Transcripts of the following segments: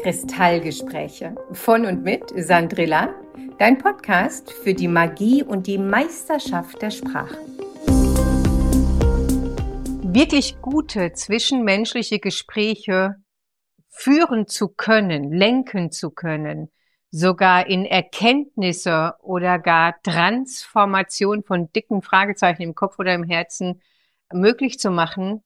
Kristallgespräche von und mit Sandrilla, dein Podcast für die Magie und die Meisterschaft der Sprache. Wirklich gute zwischenmenschliche Gespräche führen zu können, lenken zu können, sogar in Erkenntnisse oder gar Transformation von dicken Fragezeichen im Kopf oder im Herzen möglich zu machen,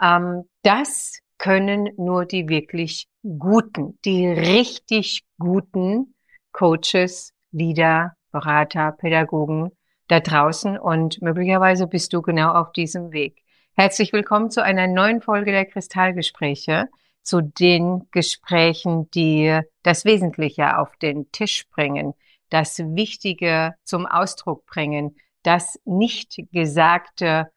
das können nur die wirklich guten, die richtig guten Coaches, Leader, Berater, Pädagogen da draußen, und möglicherweise bist du genau auf diesem Weg. Herzlich willkommen zu einer neuen Folge der Kristallgespräche, zu den Gesprächen, die das Wesentliche auf den Tisch bringen, das Wichtige zum Ausdruck bringen, das Nicht-Gesagte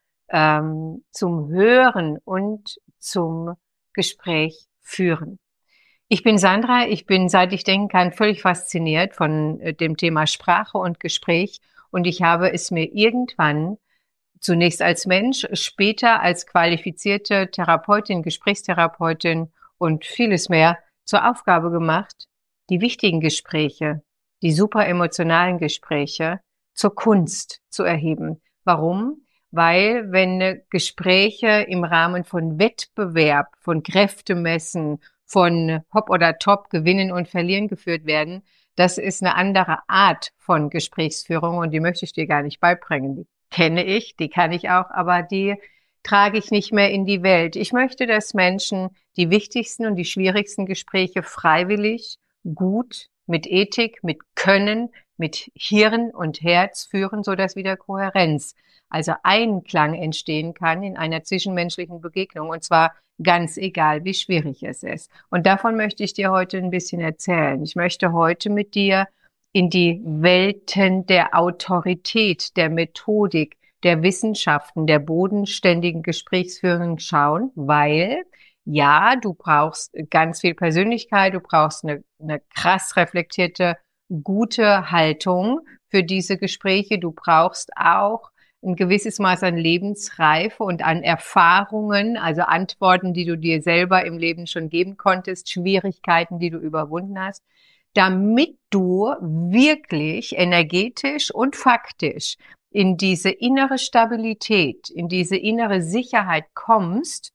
zum Hören und zum Gespräch führen. Ich bin Sandra, ich bin, seit ich denken kann, völlig fasziniert von dem Thema Sprache und Gespräch, und ich habe es mir irgendwann zunächst als Mensch, später als qualifizierte Therapeutin, Gesprächstherapeutin und vieles mehr zur Aufgabe gemacht, die wichtigen Gespräche, die super emotionalen Gespräche zur Kunst zu erheben. Warum? Weil wenn Gespräche im Rahmen von Wettbewerb, von Kräftemessen, von Hop oder Top, Gewinnen und Verlieren geführt werden, das ist eine andere Art von Gesprächsführung, und die möchte ich dir gar nicht beibringen. Die kenne ich, die kann ich auch, aber die trage ich nicht mehr in die Welt. Ich möchte, dass Menschen die wichtigsten und die schwierigsten Gespräche freiwillig, gut, mit Ethik, mit Können, mit Hirn und Herz führen, sodass wieder Kohärenz, also Einklang entstehen kann in einer zwischenmenschlichen Begegnung, und zwar ganz egal, wie schwierig es ist. Und davon möchte ich dir heute ein bisschen erzählen. Ich möchte heute mit dir in die Welten der Autorität, der Methodik, der Wissenschaften, der bodenständigen Gesprächsführung schauen, weil ja, du brauchst ganz viel Persönlichkeit, du brauchst eine krass reflektierte, gute Haltung für diese Gespräche. Du brauchst auch ein gewisses Maß an Lebensreife und an Erfahrungen, also Antworten, die du dir selber im Leben schon geben konntest, Schwierigkeiten, die du überwunden hast, damit du wirklich energetisch und faktisch in diese innere Stabilität, in diese innere Sicherheit kommst,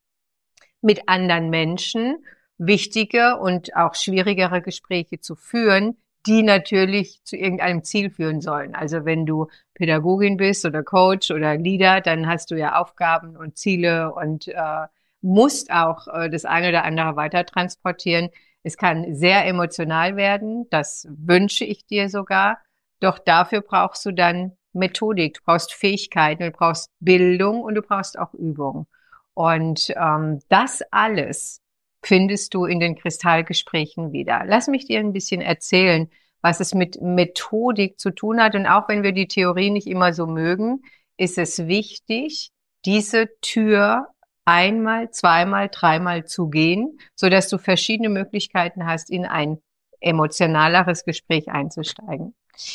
mit anderen Menschen wichtige und auch schwierigere Gespräche zu führen, die natürlich zu irgendeinem Ziel führen sollen. Also wenn du Pädagogin bist oder Coach oder Leader, dann hast du ja Aufgaben und Ziele und musst auch das eine oder andere weiter transportieren. Es kann sehr emotional werden, das wünsche ich dir sogar, doch dafür brauchst du dann Methodik, du brauchst Fähigkeiten, du brauchst Bildung und du brauchst auch Übung. Und das alles findest du in den Kristallgesprächen wieder. Lass mich dir ein bisschen erzählen, was es mit Methodik zu tun hat. Und auch wenn wir die Theorie nicht immer so mögen, ist es wichtig, diese Tür einmal, zweimal, dreimal zu gehen, sodass du verschiedene Möglichkeiten hast, in ein emotionaleres Gespräch einzusteigen.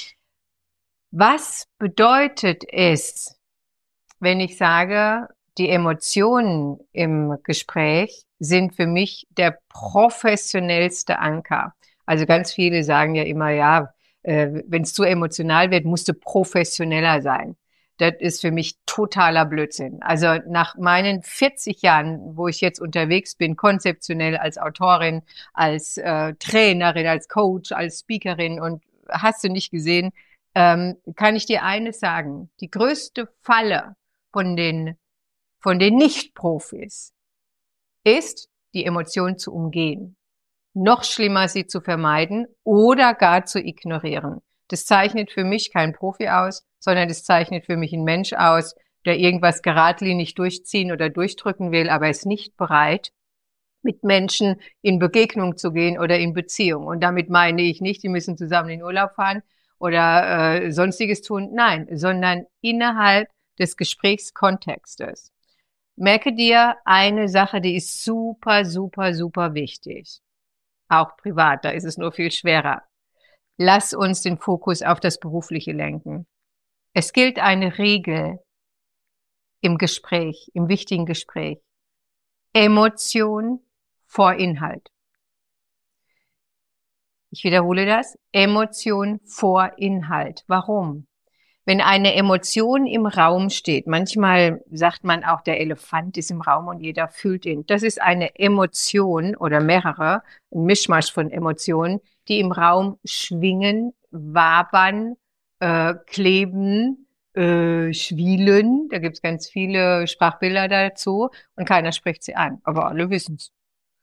Was bedeutet es, wenn ich sage, die Emotionen im Gespräch sind für mich der professionellste Anker? Also ganz viele sagen ja immer, ja, wenn es zu emotional wird, musst du professioneller sein. Das ist für mich totaler Blödsinn. Also nach meinen 40 Jahren, wo ich jetzt unterwegs bin, konzeptionell als Autorin, als Trainerin, als Coach, als Speakerin, und hast du nicht gesehen, kann ich dir eines sagen: Die größte Falle von den Nicht-Profis ist, die Emotionen zu umgehen. Noch schlimmer, sie zu vermeiden oder gar zu ignorieren. Das zeichnet für mich kein Profi aus, sondern das zeichnet für mich einen Mensch aus, der irgendwas geradlinig durchziehen oder durchdrücken will, aber ist nicht bereit, mit Menschen in Begegnung zu gehen oder in Beziehung. Und damit meine ich nicht, die müssen zusammen in Urlaub fahren oder Sonstiges tun. Nein, sondern innerhalb des Gesprächskontextes. Merke dir eine Sache, die ist super, super, super wichtig. Auch privat, da ist es nur viel schwerer. Lass uns den Fokus auf das Berufliche lenken. Es gilt eine Regel im Gespräch, im wichtigen Gespräch. Emotion vor Inhalt. Ich wiederhole das. Emotion vor Inhalt. Warum? Wenn eine Emotion im Raum steht, manchmal sagt man auch, der Elefant ist im Raum und jeder fühlt ihn. Das ist eine Emotion oder mehrere, ein Mischmasch von Emotionen, die im Raum schwingen, wabern, kleben, schwielen. Da gibt's ganz viele Sprachbilder dazu und keiner spricht sie an, aber alle wissen's.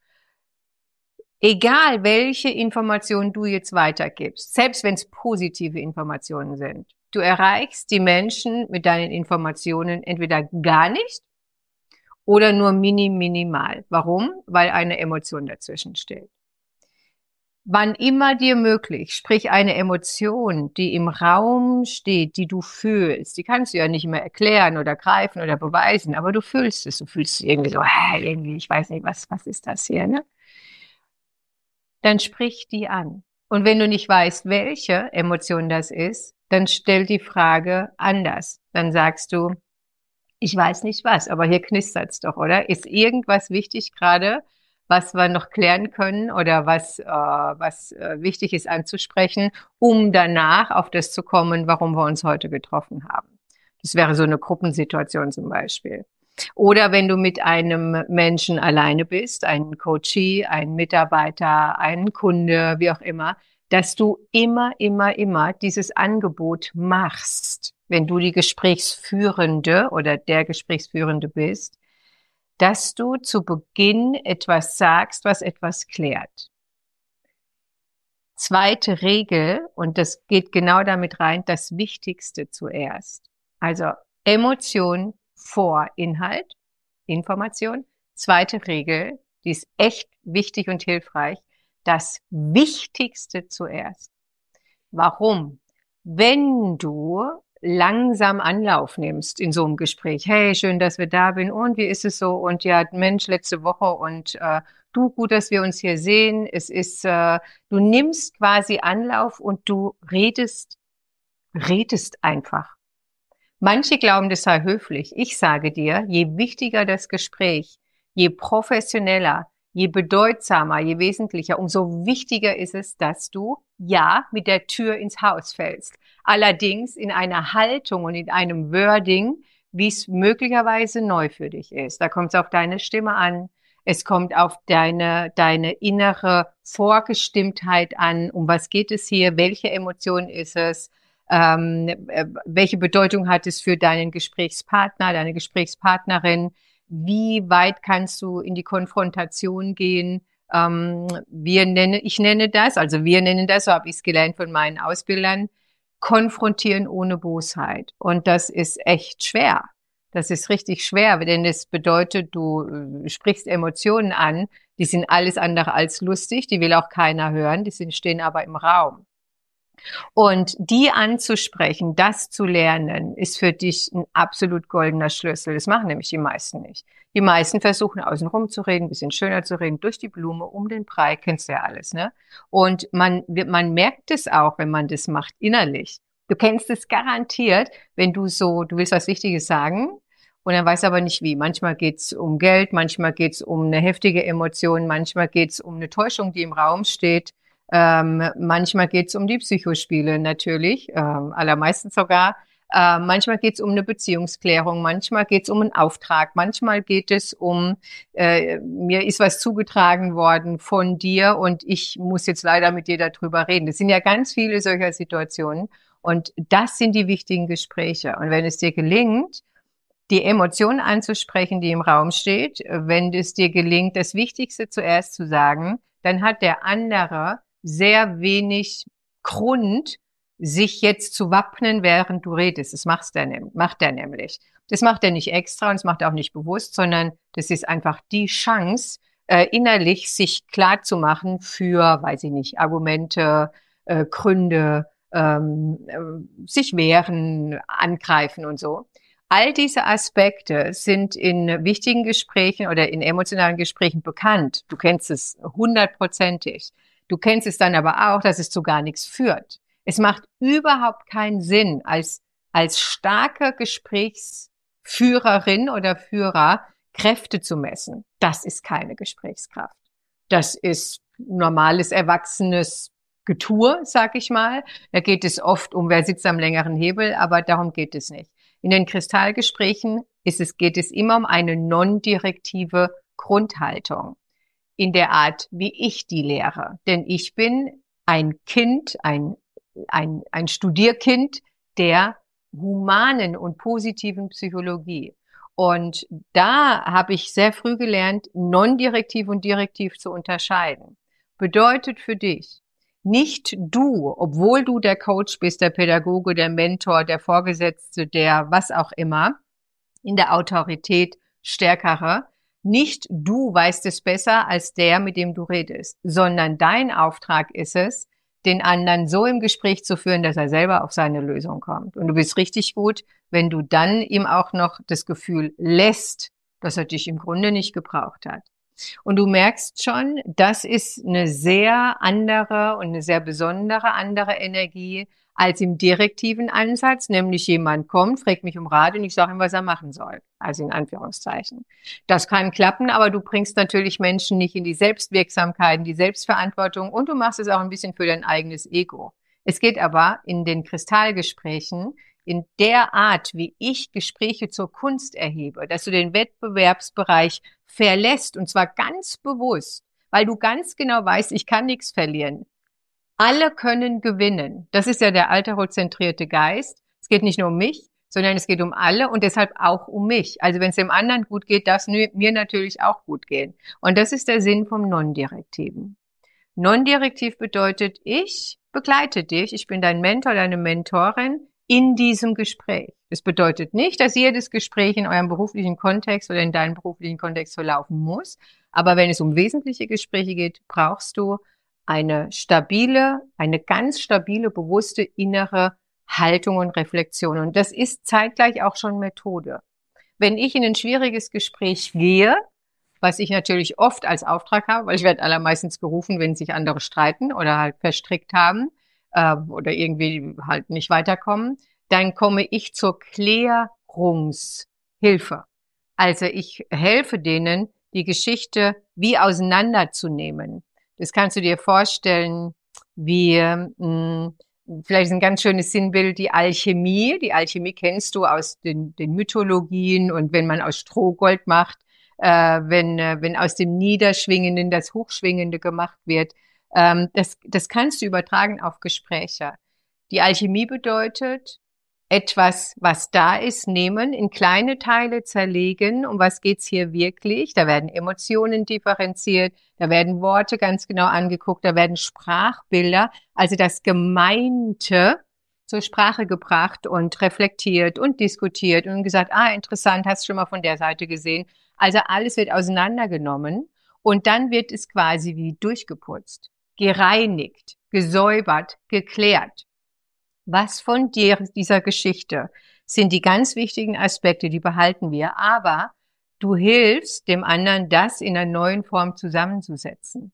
Egal, welche Informationen du jetzt weitergibst, selbst wenn es positive Informationen sind, du erreichst die Menschen mit deinen Informationen entweder gar nicht oder nur minimal. Warum? Weil eine Emotion dazwischen steht. Wann immer dir möglich, sprich eine Emotion, die im Raum steht, die du fühlst, die kannst du ja nicht mehr erklären oder greifen oder beweisen, aber du fühlst es. Du fühlst irgendwie so, irgendwie, ich weiß nicht, was ist das hier, ne? Dann sprich die an. Und wenn du nicht weißt, welche Emotion das ist, dann stell die Frage anders. Dann sagst du, ich weiß nicht was, aber hier knistert's doch, oder? Ist irgendwas wichtig gerade, was wir noch klären können oder was wichtig ist anzusprechen, um danach auf das zu kommen, warum wir uns heute getroffen haben? Das wäre so eine Gruppensituation zum Beispiel. Oder wenn du mit einem Menschen alleine bist, ein Coachee, ein Mitarbeiter, ein Kunde, wie auch immer, dass du immer dieses Angebot machst, wenn du die Gesprächsführende oder der Gesprächsführende bist, dass du zu Beginn etwas sagst, was etwas klärt. Zweite Regel, und das geht genau damit rein, das Wichtigste zuerst. Also Emotion vor Inhalt, Information. Zweite Regel, die ist echt wichtig und hilfreich, das Wichtigste zuerst. Warum? Wenn du langsam Anlauf nimmst in so einem Gespräch, hey, schön, dass wir da sind und wie ist es so und ja, Mensch, letzte Woche und du, gut, dass wir uns hier sehen. Es ist, du nimmst quasi Anlauf und du redest einfach. Manche glauben, das sei höflich. Ich sage dir, je wichtiger das Gespräch, je professioneller, je bedeutsamer, je wesentlicher, umso wichtiger ist es, dass du ja mit der Tür ins Haus fällst. Allerdings in einer Haltung und in einem Wording, wie es möglicherweise neu für dich ist. Da kommt es auf deine Stimme an. Es kommt auf deine innere Vorgestimmtheit an. Um was geht es hier? Welche Emotion ist es? Welche Bedeutung hat es für deinen Gesprächspartner, deine Gesprächspartnerin? Wie weit kannst du in die Konfrontation gehen? Wir nennen das, so habe ich es gelernt von meinen Ausbildern, konfrontieren ohne Bosheit. Und das ist echt schwer. Das ist richtig schwer, denn es bedeutet, du sprichst Emotionen an, die sind alles andere als lustig, die will auch keiner hören, stehen aber im Raum. Und die anzusprechen, das zu lernen, ist für dich ein absolut goldener Schlüssel. Das machen nämlich die meisten nicht. Die meisten versuchen außenrum zu reden, ein bisschen schöner zu reden, durch die Blume, um den Brei, kennst du ja alles, ne? Und man merkt es auch, wenn man das macht, innerlich. Du kennst es garantiert, wenn du willst was Wichtiges sagen und dann weißt aber nicht wie. Manchmal geht's um Geld, manchmal geht's um eine heftige Emotion, manchmal geht's um eine Täuschung, die im Raum steht. Manchmal geht's um die Psychospiele natürlich, allermeistens sogar. Manchmal geht's um eine Beziehungsklärung, manchmal geht's um einen Auftrag, manchmal geht es um, mir ist was zugetragen worden von dir und ich muss jetzt leider mit dir darüber reden. Das sind ja ganz viele solcher Situationen und das sind die wichtigen Gespräche. Und wenn es dir gelingt, die Emotion anzusprechen, die im Raum steht, wenn es dir gelingt, das Wichtigste zuerst zu sagen, dann hat der andere sehr wenig Grund, sich jetzt zu wappnen, während du redest. Das macht er nämlich. Das macht er nicht extra und das macht er auch nicht bewusst, sondern das ist einfach die Chance, innerlich sich klar zu machen für, weiß ich nicht, Argumente, Gründe, sich wehren, angreifen und so. All diese Aspekte sind in wichtigen Gesprächen oder in emotionalen Gesprächen bekannt. Du kennst es 100%ig. Du kennst es dann aber auch, dass es zu gar nichts führt. Es macht überhaupt keinen Sinn, als starke Gesprächsführerin oder Führer Kräfte zu messen. Das ist keine Gesprächskraft. Das ist normales, erwachsenes Getue, sag ich mal. Da geht es oft um, wer sitzt am längeren Hebel, aber darum geht es nicht. In den Kristallgesprächen geht es immer um eine non-direktive Grundhaltung in der Art, wie ich die lehre. Denn ich bin ein Kind, ein Studierkind der humanen und positiven Psychologie. Und da habe ich sehr früh gelernt, non-direktiv und direktiv zu unterscheiden. Bedeutet für dich, nicht du, obwohl du der Coach bist, der Pädagoge, der Mentor, der Vorgesetzte, der was auch immer, in der Autorität Stärkere, nicht du weißt es besser als der, mit dem du redest, sondern dein Auftrag ist es, den anderen so im Gespräch zu führen, dass er selber auf seine Lösung kommt. Und du bist richtig gut, wenn du dann ihm auch noch das Gefühl lässt, dass er dich im Grunde nicht gebraucht hat. Und du merkst schon, das ist eine sehr andere und eine sehr besondere andere Energie als im direktiven Ansatz, nämlich jemand kommt, fragt mich um Rat und ich sage ihm, was er machen soll. Also in Anführungszeichen. Das kann klappen, aber du bringst natürlich Menschen nicht in die Selbstwirksamkeit, in die Selbstverantwortung und du machst es auch ein bisschen für dein eigenes Ego. Es geht aber in den Kristallgesprächen in der Art, wie ich Gespräche zur Kunst erhebe, dass du den Wettbewerbsbereich verlässt und zwar ganz bewusst, weil du ganz genau weißt, ich kann nichts verlieren. Alle können gewinnen. Das ist ja der alterozentrierte Geist. Es geht nicht nur um mich, sondern es geht um alle und deshalb auch um mich. Also wenn es dem anderen gut geht, darf es mir natürlich auch gut gehen. Und das ist der Sinn vom Non-Direktiven. Non-direktiv bedeutet, ich begleite dich, ich bin dein Mentor, deine Mentorin in diesem Gespräch. Das bedeutet nicht, dass jedes Gespräch in eurem beruflichen Kontext oder in deinem beruflichen Kontext verlaufen muss. Aber wenn es um wesentliche Gespräche geht, brauchst du eine ganz stabile, bewusste innere Haltung und Reflexion. Und das ist zeitgleich auch schon Methode. Wenn ich in ein schwieriges Gespräch gehe, was ich natürlich oft als Auftrag habe, weil ich werde allermeistens gerufen, wenn sich andere streiten oder halt verstrickt haben oder irgendwie halt nicht weiterkommen, dann komme ich zur Klärungshilfe. Also ich helfe denen, die Geschichte wie auseinanderzunehmen. Das kannst du dir vorstellen, wie vielleicht ist ein ganz schönes Sinnbild die Alchemie. Die Alchemie kennst du aus den Mythologien und wenn man aus Stroh Gold macht, wenn aus dem Niederschwingenden das Hochschwingende gemacht wird. Das kannst du übertragen auf Gespräche. Die Alchemie bedeutet, etwas, was da ist, nehmen, in kleine Teile zerlegen. Um was geht's hier wirklich? Da werden Emotionen differenziert, da werden Worte ganz genau angeguckt, da werden Sprachbilder, also das Gemeinte zur Sprache gebracht und reflektiert und diskutiert und gesagt, interessant, hast du schon mal von der Seite gesehen. Also alles wird auseinandergenommen und dann wird es quasi wie durchgeputzt, gereinigt, gesäubert, geklärt. Was von dieser Geschichte sind die ganz wichtigen Aspekte, die behalten wir, aber du hilfst dem anderen, das in einer neuen Form zusammenzusetzen.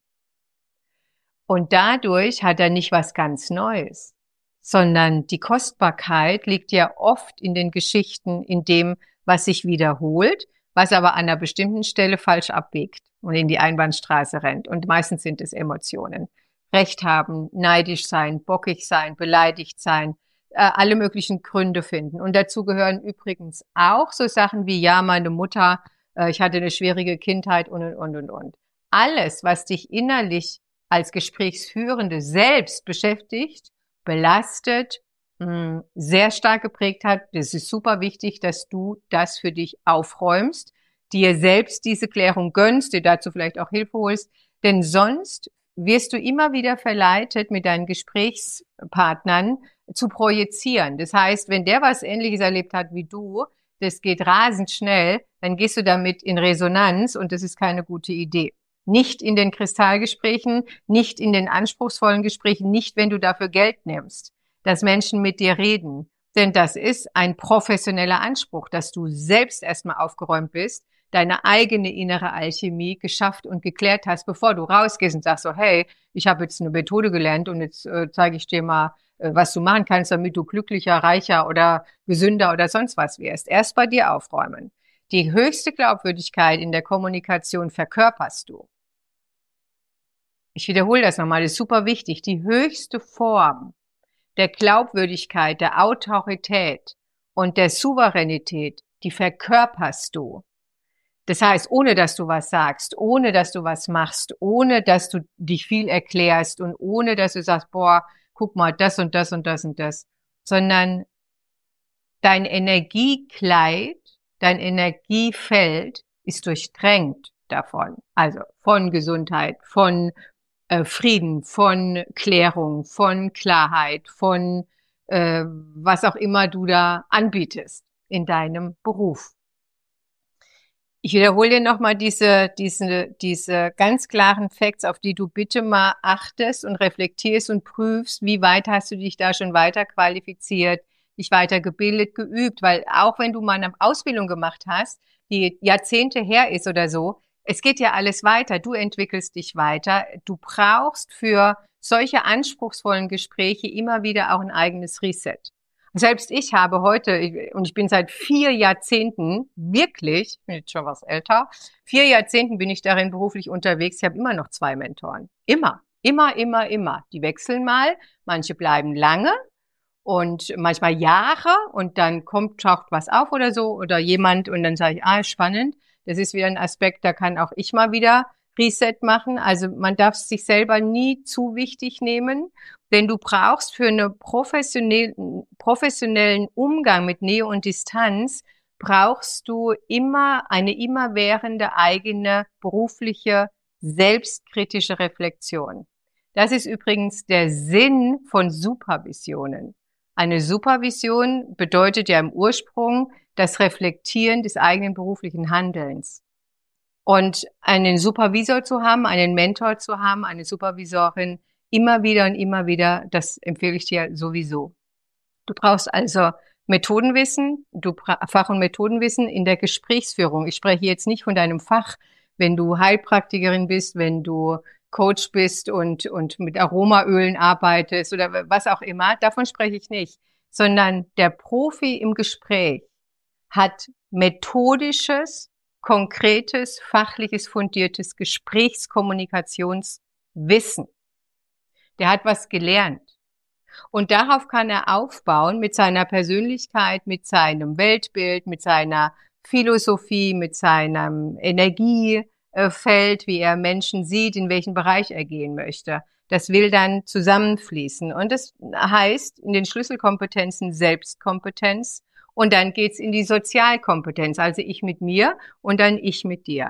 Und dadurch hat er nicht was ganz Neues, sondern die Kostbarkeit liegt ja oft in den Geschichten, in dem, was sich wiederholt, was aber an einer bestimmten Stelle falsch abbiegt und in die Einbahnstraße rennt. Und meistens sind es Emotionen. Recht haben, neidisch sein, bockig sein, beleidigt sein, alle möglichen Gründe finden. Und dazu gehören übrigens auch so Sachen wie, ja, meine Mutter, ich hatte eine schwierige Kindheit und. Alles, was dich innerlich als Gesprächsführende selbst beschäftigt, belastet, sehr stark geprägt hat, das ist super wichtig, dass du das für dich aufräumst, dir selbst diese Klärung gönnst, dir dazu vielleicht auch Hilfe holst, denn sonst wirst du immer wieder verleitet, mit deinen Gesprächspartnern zu projizieren. Das heißt, wenn der was Ähnliches erlebt hat wie du, das geht rasend schnell, dann gehst du damit in Resonanz und das ist keine gute Idee. Nicht in den Kristallgesprächen, nicht in den anspruchsvollen Gesprächen, nicht wenn du dafür Geld nimmst, dass Menschen mit dir reden. Denn das ist ein professioneller Anspruch, dass du selbst erstmal aufgeräumt bist, deine eigene innere Alchemie geschafft und geklärt hast, bevor du rausgehst und sagst so, hey, ich habe jetzt eine Methode gelernt und jetzt zeige ich dir mal, was du machen kannst, damit du glücklicher, reicher oder gesünder oder sonst was wirst. Erst bei dir aufräumen. Die höchste Glaubwürdigkeit in der Kommunikation verkörperst du. Ich wiederhole das nochmal, das ist super wichtig, die höchste Form der Glaubwürdigkeit, der Autorität und der Souveränität, die verkörperst du. Das heißt, ohne dass du was sagst, ohne dass du was machst, ohne dass du dich viel erklärst und ohne dass du sagst, boah, guck mal, das und das und das und das, sondern dein Energiekleid, dein Energiefeld ist durchdrängt davon. Also von Gesundheit, von Frieden, von Klärung, von Klarheit, von was auch immer du da anbietest in deinem Beruf. Ich wiederhole dir nochmal diese ganz klaren Facts, auf die du bitte mal achtest und reflektierst und prüfst, wie weit hast du dich da schon weiter qualifiziert, dich weitergebildet, geübt, weil auch wenn du mal eine Ausbildung gemacht hast, die Jahrzehnte her ist oder so, es geht ja alles weiter, du entwickelst dich weiter, du brauchst für solche anspruchsvollen Gespräche immer wieder auch ein eigenes Reset. Selbst ich habe heute, und ich bin seit 4 Jahrzehnten wirklich, ich bin jetzt schon was älter, 4 Jahrzehnten bin ich darin beruflich unterwegs, ich habe immer noch 2 Mentoren. Immer. Die wechseln mal, manche bleiben lange und manchmal Jahre und dann taucht was auf oder so oder jemand und dann sage ich, spannend, das ist wieder ein Aspekt, da kann auch ich mal wieder Reset machen. Also man darf sich selber nie zu wichtig nehmen, denn du brauchst für einen professionellen Umgang mit Nähe und Distanz, brauchst du immer eine immerwährende eigene berufliche, selbstkritische Reflexion. Das ist übrigens der Sinn von Supervisionen. Eine Supervision bedeutet ja im Ursprung das Reflektieren des eigenen beruflichen Handelns. Und einen Supervisor zu haben, einen Mentor zu haben, eine Supervisorin, immer wieder und immer wieder, das empfehle ich dir sowieso. Du brauchst also Methodenwissen, Fach- und Methodenwissen in der Gesprächsführung. Ich spreche jetzt nicht von deinem Fach, wenn du Heilpraktikerin bist, wenn du Coach bist und mit Aromaölen arbeitest oder was auch immer. Davon spreche ich nicht, sondern der Profi im Gespräch hat methodisches, konkretes, fachliches, fundiertes Gesprächskommunikationswissen. Der hat was gelernt. Und darauf kann er aufbauen mit seiner Persönlichkeit, mit seinem Weltbild, mit seiner Philosophie, mit seinem Energiefeld, wie er Menschen sieht, in welchen Bereich er gehen möchte. Das will dann zusammenfließen. Und das heißt in den Schlüsselkompetenzen Selbstkompetenz. Und dann geht's in die Sozialkompetenz, also ich mit mir und dann ich mit dir.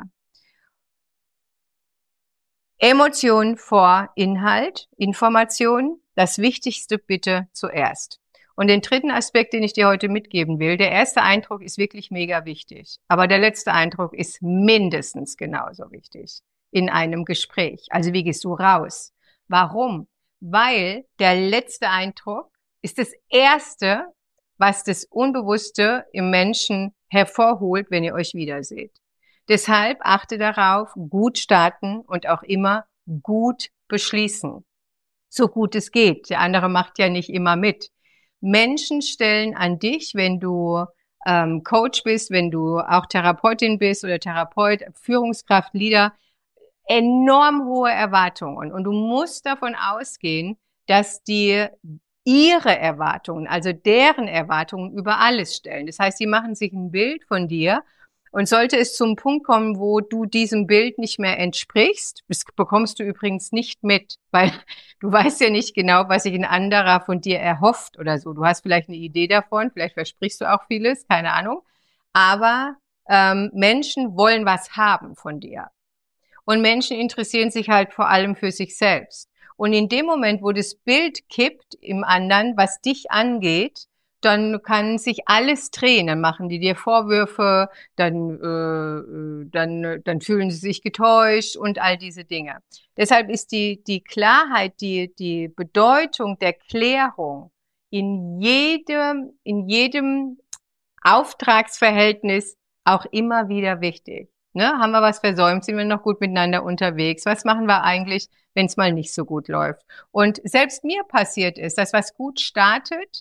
Emotion vor Inhalt, Information, das Wichtigste bitte zuerst. Und den dritten Aspekt, den ich dir heute mitgeben will, der erste Eindruck ist wirklich mega wichtig, aber der letzte Eindruck ist mindestens genauso wichtig in einem Gespräch. Also wie gehst du raus? Warum? Weil der letzte Eindruck ist das erste, was das Unbewusste im Menschen hervorholt, wenn ihr euch wiederseht. Deshalb achte darauf, gut starten und auch immer gut beschließen. So gut es geht. Der andere macht ja nicht immer mit. Menschen stellen an dich, wenn du Coach bist, wenn du auch Therapeutin bist oder Therapeut, Führungskraft, Leader, enorm hohe Erwartungen. Und du musst davon ausgehen, dass die ihre Erwartungen, also deren Erwartungen über alles stellen. Das heißt, sie machen sich ein Bild von dir und sollte es zum Punkt kommen, wo du diesem Bild nicht mehr entsprichst, das bekommst du übrigens nicht mit, weil du weißt ja nicht genau, was sich ein anderer von dir erhofft oder so. Du hast vielleicht eine Idee davon, vielleicht versprichst du auch vieles, keine Ahnung. Aber Menschen wollen was haben von dir. Und Menschen interessieren sich halt vor allem für sich selbst. Und in dem Moment, wo das Bild kippt im anderen, was dich angeht, dann kann sich alles drehen. Dann machen die dir Vorwürfe, dann fühlen sie sich getäuscht und all diese Dinge. Deshalb ist die Klarheit, die Bedeutung der Klärung in jedem Auftragsverhältnis auch immer wieder wichtig. Ne? Haben wir was versäumt? Sind wir noch gut miteinander unterwegs? Was machen wir eigentlich, wenn es mal nicht so gut läuft? Und selbst mir passiert ist, dass was gut startet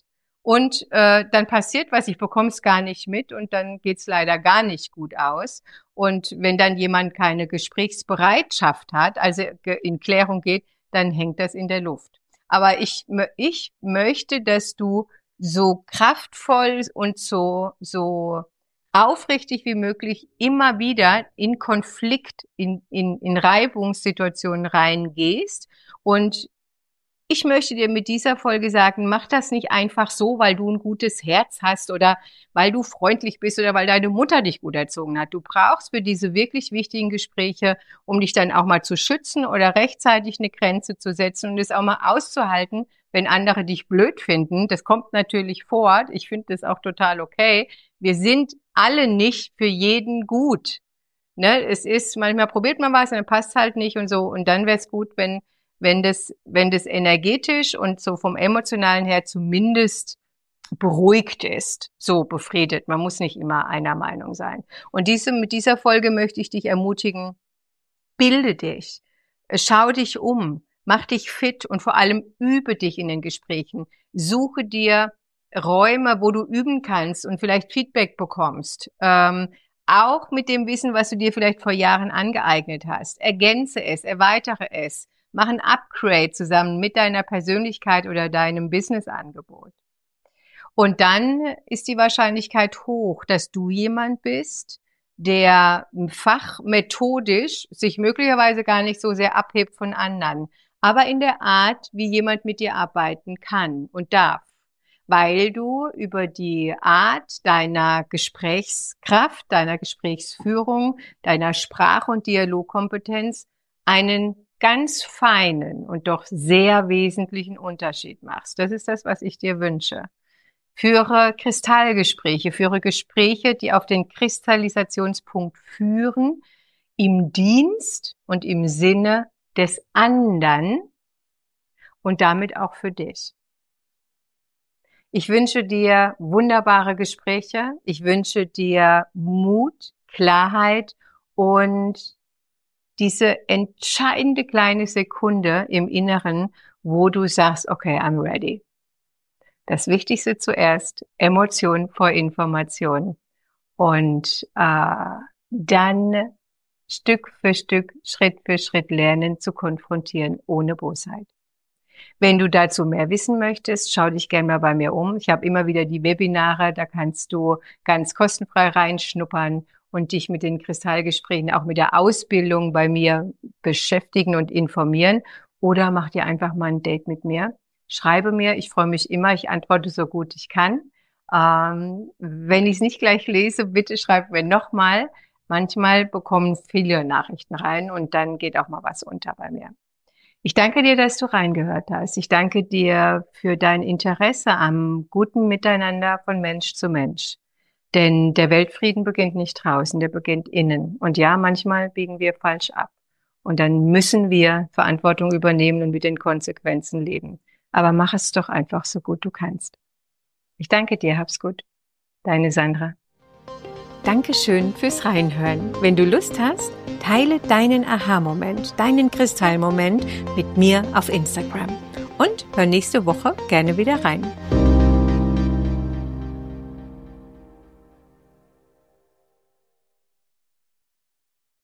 Und dann passiert was, ich bekomme es gar nicht mit und dann geht's leider gar nicht gut aus. Und wenn dann jemand keine Gesprächsbereitschaft hat, also in Klärung geht, dann hängt das in der Luft. Aber ich möchte, dass du so kraftvoll und so aufrichtig wie möglich immer wieder in Konflikt, in Reibungssituationen reingehst. Und ich möchte dir mit dieser Folge sagen, mach das nicht einfach so, weil du ein gutes Herz hast oder weil du freundlich bist oder weil deine Mutter dich gut erzogen hat. Du brauchst für diese wirklich wichtigen Gespräche, um dich dann auch mal zu schützen oder rechtzeitig eine Grenze zu setzen und es auch mal auszuhalten, wenn andere dich blöd finden. Das kommt natürlich vor. Ich finde das auch total okay. Wir sind alle nicht für jeden gut. Ne? Es ist, manchmal probiert man was und dann passt halt nicht und so. Und dann wäre es gut, wenn das energetisch und so vom Emotionalen her zumindest beruhigt ist, so befriedet. Man muss nicht immer einer Meinung sein. Und mit dieser Folge möchte ich dich ermutigen, bilde dich, schau dich um, mach dich fit und vor allem übe dich in den Gesprächen. Suche dir Räume, wo du üben kannst und vielleicht Feedback bekommst. Auch mit dem Wissen, was du dir vielleicht vor Jahren angeeignet hast. Ergänze es, erweitere es. Mach ein Upgrade zusammen mit deiner Persönlichkeit oder deinem Businessangebot. Und dann ist die Wahrscheinlichkeit hoch, dass du jemand bist, der fachmethodisch sich möglicherweise gar nicht so sehr abhebt von anderen, aber in der Art, wie jemand mit dir arbeiten kann und darf, weil du über die Art deiner Gesprächskraft, deiner Gesprächsführung, deiner Sprach- und Dialogkompetenz einen ganz feinen und doch sehr wesentlichen Unterschied machst. Das ist das, was ich dir wünsche. Führe Kristallgespräche, führe Gespräche, die auf den Kristallisationspunkt führen, im Dienst und im Sinne des anderen und damit auch für dich. Ich wünsche dir wunderbare Gespräche. Ich wünsche dir Mut, Klarheit und diese entscheidende kleine Sekunde im Inneren, wo du sagst, okay, I'm ready. Das Wichtigste zuerst, Emotion vor Information. Und dann Stück für Stück, Schritt für Schritt lernen zu konfrontieren, ohne Bosheit. Wenn du dazu mehr wissen möchtest, schau dich gerne mal bei mir um. Ich habe immer wieder die Webinare, da kannst du ganz kostenfrei reinschnuppern und dich mit den Kristallgesprächen, auch mit der Ausbildung bei mir beschäftigen und informieren. Oder mach dir einfach mal ein Date mit mir. Schreibe mir, ich freue mich immer, ich antworte so gut ich kann. Wenn ich es nicht gleich lese, bitte schreib mir nochmal. Manchmal bekommen viele Nachrichten rein und dann geht auch mal was unter bei mir. Ich danke dir, dass du reingehört hast. Ich danke dir für dein Interesse am guten Miteinander von Mensch zu Mensch. Denn der Weltfrieden beginnt nicht draußen, der beginnt innen. Und ja, manchmal biegen wir falsch ab. Und dann müssen wir Verantwortung übernehmen und mit den Konsequenzen leben. Aber mach es doch einfach so gut du kannst. Ich danke dir, hab's gut. Deine Sandra. Dankeschön fürs Reinhören. Wenn du Lust hast, teile deinen Aha-Moment, deinen Kristallmoment mit mir auf Instagram. Und hör nächste Woche gerne wieder rein.